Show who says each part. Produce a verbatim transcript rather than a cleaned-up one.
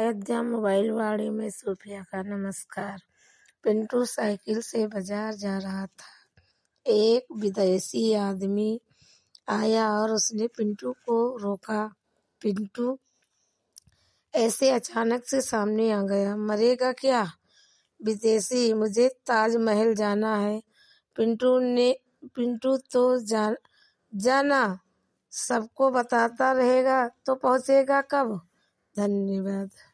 Speaker 1: Ayodhya mobile वाड़े में सूफिया का नमस्कार। पिंटू साइकिल से बाजार जा रहा था। एक विदेशी आदमी आया और उसने पिंटू को रोका। पिंटू ऐसे अचानक से सामने आ गया। मरेगा क्या? विदेशी, मुझे ताजमहल जाना है। पिंटू ने पिंटू तो जा, जाना सबको बताता रहेगा तो पहुंचेगा कब? धन्यवाद।